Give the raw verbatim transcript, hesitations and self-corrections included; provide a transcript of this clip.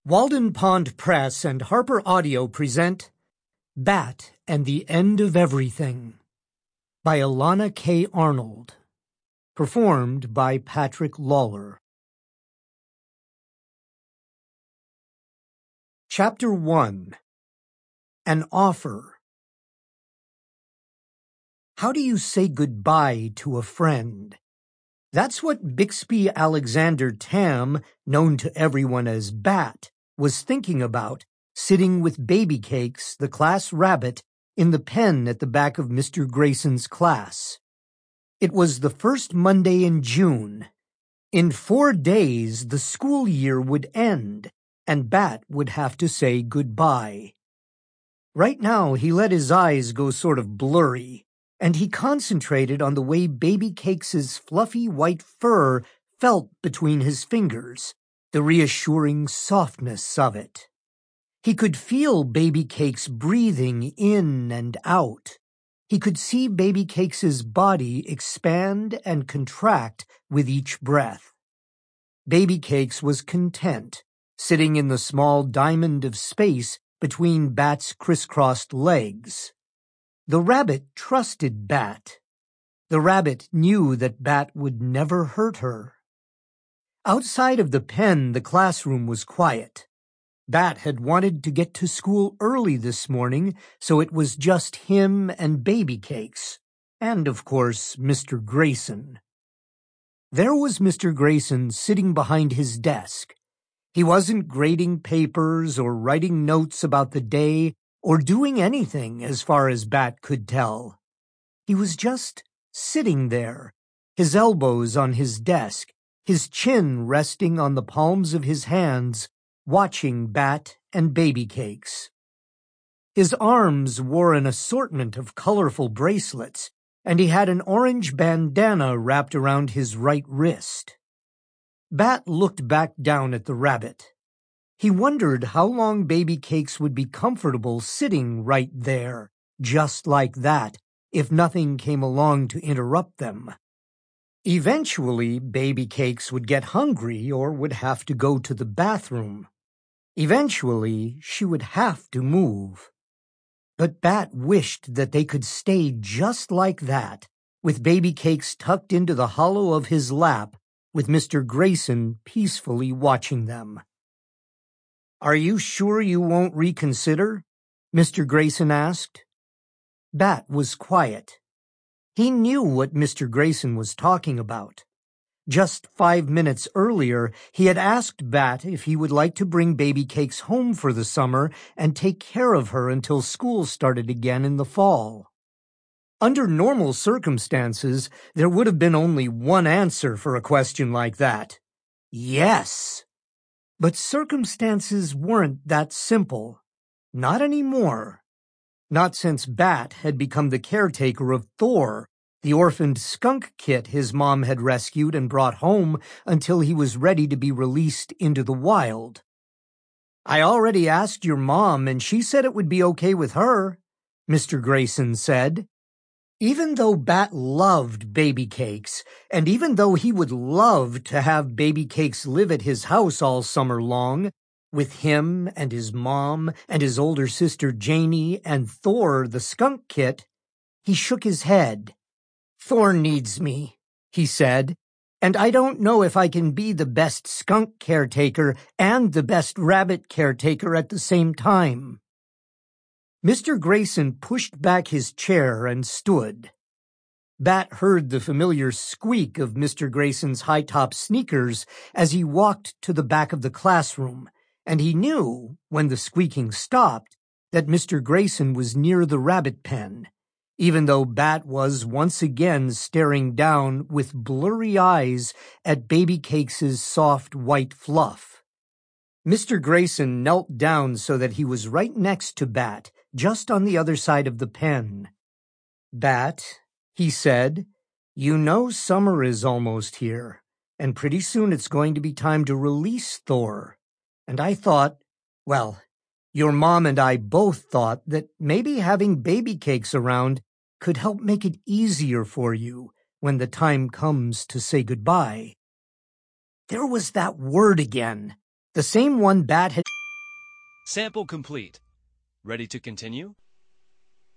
Walden Pond Press and Harper Audio present Bat and the End of Everything by Alana K. Arnold. Performed by Patrick Lawler. Chapter one. An Offer. How do you say goodbye to a friend? That's what Bixby Alexander Tam, known to everyone as Bat, was thinking about, sitting with Baby Cakes, the class rabbit, in the pen at the back of Mister Grayson's class. It was the first Monday in June. In four days, the school year would end, and Bat would have to say goodbye. Right now, he let his eyes go sort of blurry, and he concentrated on the way Baby Cakes' fluffy white fur felt between his fingers, the reassuring softness of it. He could feel Baby Cakes breathing in and out. He could see Baby Cakes' body expand and contract with each breath. Baby Cakes was content, sitting in the small diamond of space between Bat's crisscrossed legs. The rabbit trusted Bat. The rabbit knew that Bat would never hurt her. Outside of the pen, the classroom was quiet. Bat had wanted to get to school early this morning, so it was just him and Baby Cakes, and, of course, Mister Grayson. There was Mister Grayson sitting behind his desk. He wasn't grading papers or writing notes about the day or doing anything as far as Bat could tell. He was just sitting there, his elbows on his desk, his chin resting on the palms of his hands, watching Bat and Baby Cakes. His arms wore an assortment of colorful bracelets, and he had an orange bandana wrapped around his right wrist. Bat looked back down at the rabbit. He wondered how long Baby Cakes would be comfortable sitting right there, just like that, if nothing came along to interrupt them. Eventually, Baby Cakes would get hungry or would have to go to the bathroom. Eventually, she would have to move. But Bat wished that they could stay just like that, with Baby Cakes tucked into the hollow of his lap, with Mister Grayson peacefully watching them. "Are you sure you won't reconsider?" Mister Grayson asked. Bat was quiet. He knew what Mister Grayson was talking about. Just five minutes earlier, he had asked Bat if he would like to bring Baby Cakes home for the summer and take care of her until school started again in the fall. Under normal circumstances, there would have been only one answer for a question like that. Yes. But circumstances weren't that simple. Not anymore. Not since Bat had become the caretaker of Thor, the orphaned skunk kit his mom had rescued and brought home until he was ready to be released into the wild. "I already asked your mom, and she said it would be okay with her," Mister Grayson said. Even though Bat loved Baby Cakes, and even though he would love to have Baby Cakes live at his house all summer long, with him and his mom and his older sister Janie and Thor the skunk kit, he shook his head. "Thor needs me," he said, "and I don't know if I can be the best skunk caretaker and the best rabbit caretaker at the same time." Mister Grayson pushed back his chair and stood. Bat heard the familiar squeak of Mister Grayson's high-top sneakers as he walked to the back of the classroom, and he knew, when the squeaking stopped, that Mister Grayson was near the rabbit pen, even though Bat was once again staring down with blurry eyes at Baby Cakes' soft white fluff. Mister Grayson knelt down so that he was right next to Bat, just on the other side of the pen. "Bat," he said, "you know summer is almost here, and pretty soon it's going to be time to release Thor. And I thought, well, your mom and I both thought that maybe having Baby Cakes around could help make it easier for you when the time comes to say goodbye." There was that word again, the same one Bat had Sample complete. Ready to continue?